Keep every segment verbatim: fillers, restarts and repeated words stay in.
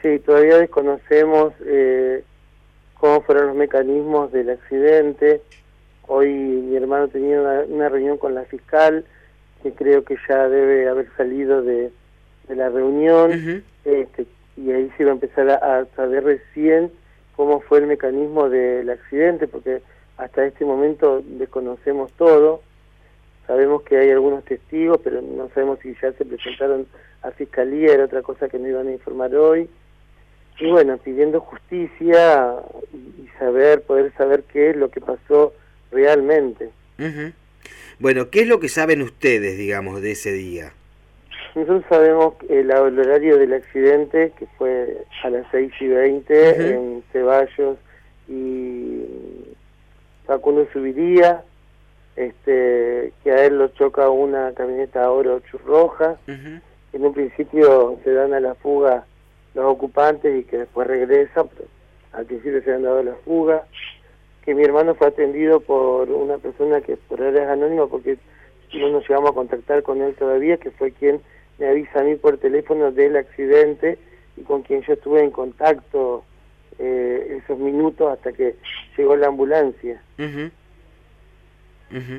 Sí, todavía desconocemos eh, cómo fueron los mecanismos del accidente. Hoy mi hermano tenía una, una reunión con la fiscal, que creo que ya debe haber salido de, de la reunión, Uh-huh. este, y ahí se va a empezar a, a saber recién cómo fue el mecanismo del accidente, porque hasta este momento desconocemos todo. Sabemos que hay algunos testigos, pero no sabemos si ya se presentaron a fiscalía, era otra cosa que me iban a informar hoy. Y bueno, pidiendo justicia y, y saber, poder saber qué es lo que pasó realmente. Uh-huh. Bueno, ¿qué es lo que saben ustedes, digamos, de ese día? Nosotros sabemos el, el horario del accidente, que fue a las seis y veinte, Uh-huh. en Ceballos y Facundo Subiría, este, que a él lo choca una camioneta Oro ocho roja. Uh-huh. En un principio se dan a la fuga los ocupantes y que después regresan, pero al principio se han dado a la fuga. Que mi hermano fue atendido por una persona que por ahora es anónima, porque no nos llegamos a contactar con él todavía, que fue quien me avisa a mí por teléfono del accidente y con quien yo estuve en contacto eh, esos minutos hasta que llegó la ambulancia. Uh-huh. Uh-huh.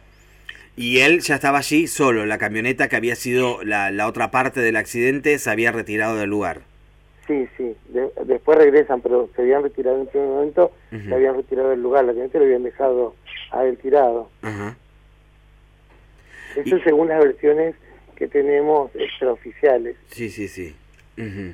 Y él ya estaba allí solo, la camioneta que había sido la, la otra parte del accidente se había retirado del lugar. Sí, sí, de, después regresan, pero se habían retirado en primer momento, Uh-huh. se habían retirado del lugar, la camioneta lo habían dejado a él tirado. Uh-huh. Eso Y... según las versiones que tenemos extraoficiales. Sí, sí, sí. Uh-huh.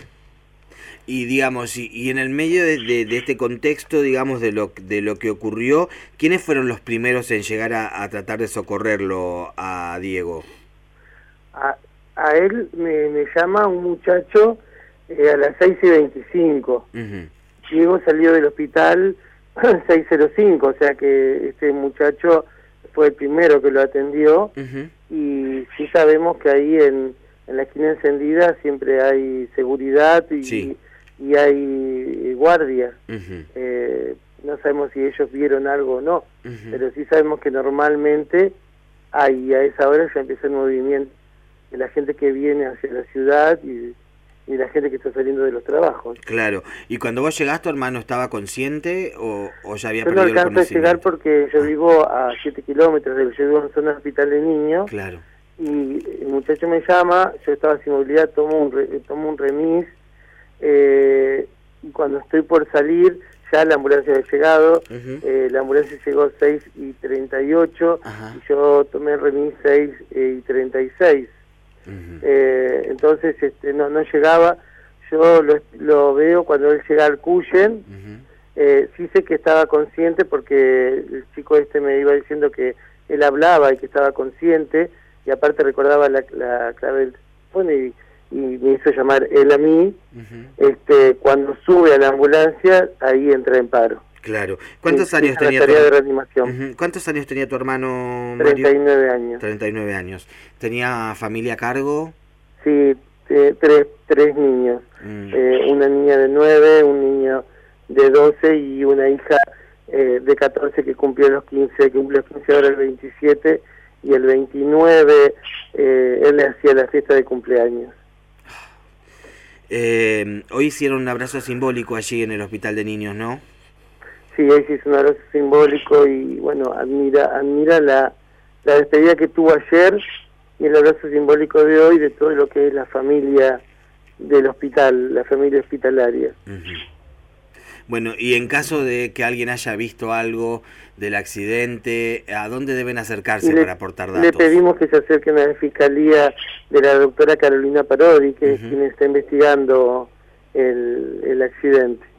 Y digamos, y, y en el medio de, de, de este contexto, digamos, de lo, de lo que ocurrió, ¿quiénes fueron los primeros en llegar a, a tratar de socorrerlo a Diego? A, a él me, me llama un muchacho eh, a las seis y veinticinco. Uh-huh. Diego salió del hospital seis cero cinco, o sea que este muchacho fue el primero que lo atendió. Uh-huh. Y sí sabemos que ahí en, en la esquina encendida siempre hay seguridad y, Sí. y, y hay guardias. Uh-huh. Eh, no sabemos si ellos vieron algo o no, Uh-huh. pero sí sabemos que normalmente hay, a esa hora ya empieza el movimiento de la gente que viene hacia la ciudad y, y la gente que está saliendo de los trabajos. Claro. ¿Y cuando vos llegaste, tu hermano estaba consciente o, o ya había Yo no perdido el alcanzo a conocimiento? llegar porque yo vivo a siete kilómetros, de, yo vivo en zona hospital de niños. Claro. Y el muchacho me llama, yo estaba sin movilidad, tomo un, re, tomo un remis, eh, y cuando estoy por salir, ya la ambulancia había llegado. Uh-huh. eh, la ambulancia llegó seis y treinta y ocho, Ajá. y yo tomé el remis seis y treinta y seis. Uh-huh. Eh, entonces este, no, no llegaba. Yo lo, lo veo cuando él llega al Cuyen. Uh-huh. eh, sí sé que estaba consciente porque el chico este me iba diciendo que él hablaba y que estaba consciente, y aparte recordaba la, la clave del teléfono y, y me hizo llamar él a mí. Uh-huh. Este, cuando sube a la ambulancia, ahí entra en paro. Claro. ¿Cuántos Sí, años sí, tenía la tu tarea de hermano? reanimación. Uh-huh. ¿Cuántos años tenía tu hermano Mario? treinta y nueve años. treinta y nueve años. ¿Tenía familia a cargo? Sí, eh, tres, tres niños. Mm. Eh, una niña de nueve, un niño de doce y una hija eh, de catorce que cumplió los quince, que cumplió los quince ahora el veintisiete, y el veintinueve eh, él le hacía la fiesta de cumpleaños. Eh, hoy hicieron un abrazo simbólico allí en el hospital de niños, ¿no? Sí, ahí se hizo un abrazo simbólico y bueno, admira admira la, la despedida que tuvo ayer y el abrazo simbólico de hoy de todo lo que es la familia del hospital, la familia hospitalaria. Uh-huh. Bueno, y en caso de que alguien haya visto algo del accidente, ¿a dónde deben acercarse le, para aportar datos? Le pedimos que se acerquen a la fiscalía de la doctora Carolina Parodi, que uh-huh. es quien está investigando el, el accidente.